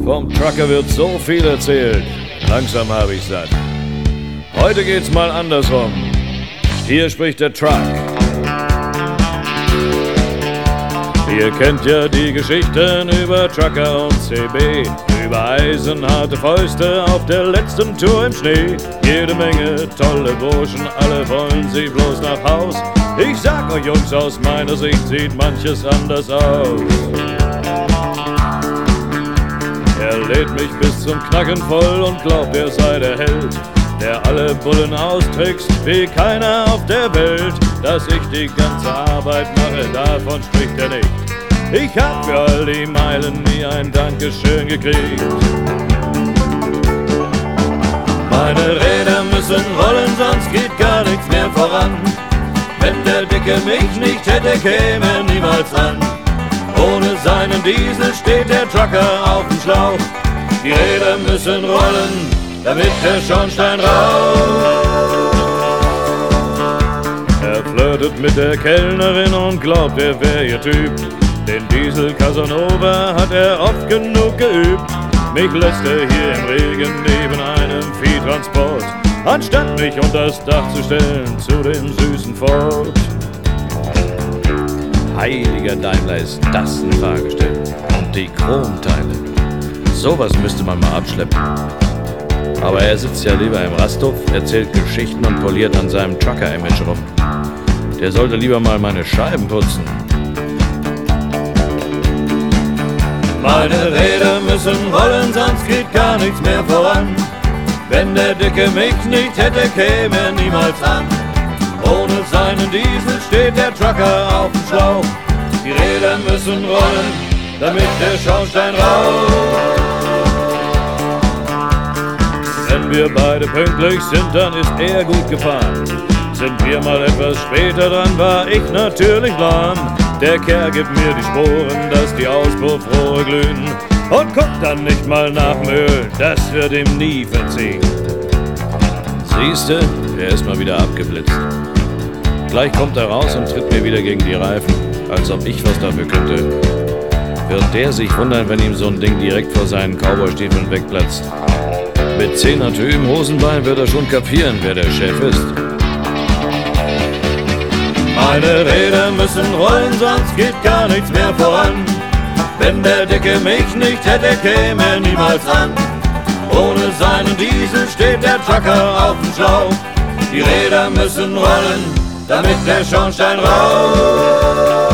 Vom Trucker wird so viel erzählt, langsam hab ich satt. Heute geht's mal andersrum. Hier spricht der Truck. Ihr kennt ja die Geschichten über Trucker und CB, über eisenharte Fäuste auf der letzten Tour im Schnee. Jede Menge tolle Burschen, alle wollen sie bloß nach Haus. Ich sag euch Jungs, aus meiner Sicht sieht manches anders aus. Er lädt mich bis zum Knacken voll und glaubt, er sei der Held, der alle Bullen austrickst wie keiner auf der Welt. Dass ich die ganze Arbeit mache, davon spricht er nicht. Ich hab für all die Meilen nie ein Dankeschön gekriegt. Meine Räder müssen rollen, sonst geht gar nichts mehr voran. Wenn der Dicke mich nicht hätte, käme er niemals an. Ohne seinen Diesel steht der Trucker auf dem Schlauch. Die Räder müssen rollen, damit der Schornstein raucht. Er flirtet mit der Kellnerin und glaubt, er wär ihr Typ. Den Diesel Casanova hat er oft genug geübt. Mich lässt er hier im Regen neben einem Viehtransport, anstatt mich unter das Dach zu stellen zu dem süßen Ford. Heiliger Daimler, ist das ein Fahrgestell. Und die Chromteile. Sowas müsste man mal abschleppen. Aber er sitzt ja lieber im Rasthof, erzählt Geschichten und poliert an seinem Trucker-Image rum. Der sollte lieber mal meine Scheiben putzen. Meine Räder müssen rollen, sonst geht gar nichts mehr voran. Wenn der Dicke mich nicht hätte, käme er niemals an. Ohne seinen Diesel steht der Trucker auf dem Schlauch. Die Räder müssen rollen, damit der Schornstein raucht. Wenn wir beide pünktlich sind, dann ist er gut gefahren. Sind wir mal etwas später dran, war ich natürlich lahm. Der Kerl gibt mir die Sporen, dass die Auspuffrohre glühen, und guckt dann nicht mal nach dem Öl, das wird ihm nie verziehen. Siehste, er ist mal wieder abgeblitzt. Gleich kommt er raus und tritt mir wieder gegen die Reifen, als ob ich was dafür könnte. Wird der sich wundern, wenn ihm so ein Ding direkt vor seinen Cowboystiefeln wegplatzt. Mit 10er Tür im Hosenbein wird er schon kapieren, wer der Chef ist. Meine Räder müssen rollen, sonst geht gar nichts mehr voran. Wenn der Dicke mich nicht hätte, käme er niemals an. Ohne seinen Diesel steht der Trucker auf dem Schlauch. Die Räder müssen rollen, damit der Schornstein raucht.